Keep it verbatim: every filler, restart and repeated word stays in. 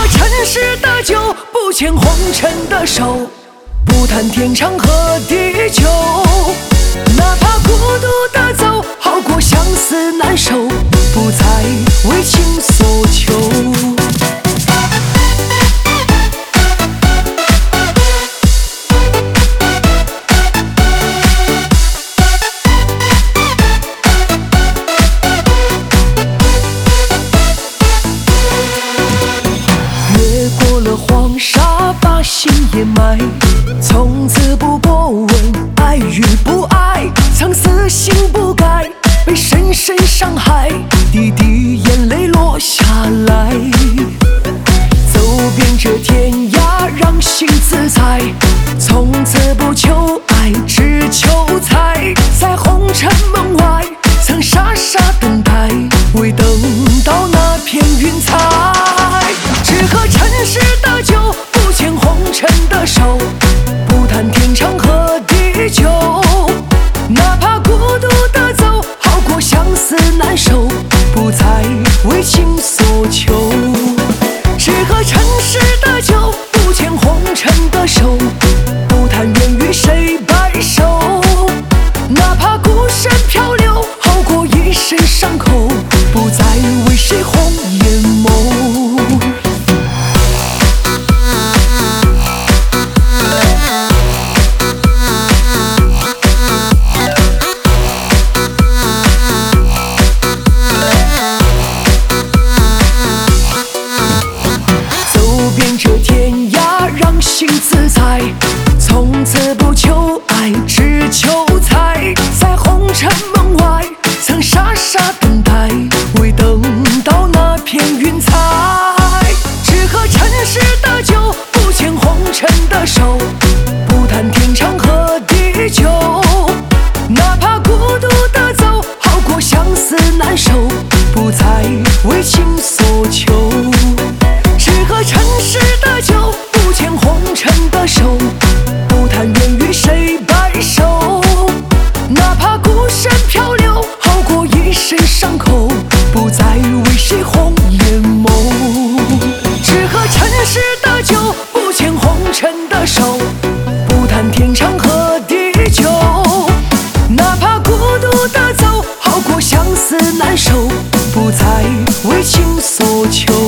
喝尘世的酒，不牵红尘的手，不谈天长和地久。哪怕孤独的走，好过相思难守，不再为情所求。黄沙把心掩埋，从此不过问爱与不爱，曾死心不改，被深深伤害，滴滴眼泪落下来。走遍这天涯，让心自在，从此不求爱，只求财。在红尘梦外，曾傻傻等待，为等到那片云彩。只喝尘世的酒，不牵红尘的手，不谈天长和地久。哪怕孤独的走，好过相思难守，不再为情所求。只喝尘世的酒，不牵红尘的手，不谈愿与谁白首。哪怕孤身漂流，好过一身伤口，不再为谁红颜眸。心自在，从此不求爱，只求财。在红尘梦外，曾傻傻等待，为等到那片云彩。只喝尘世的酒，不牵红尘的手，不谈天长和地久。哪怕孤独的走，好过相思难守，不再为情所求。只喝尘世的酒，不牵红尘的手，不谈愿与谁白首。哪怕孤身漂流，好过一身伤口，不再为谁红颜眸。只喝尘世的酒，不牵红尘的手，不谈天长和地久。哪怕孤独的走，好过相思难守，不再为情所求。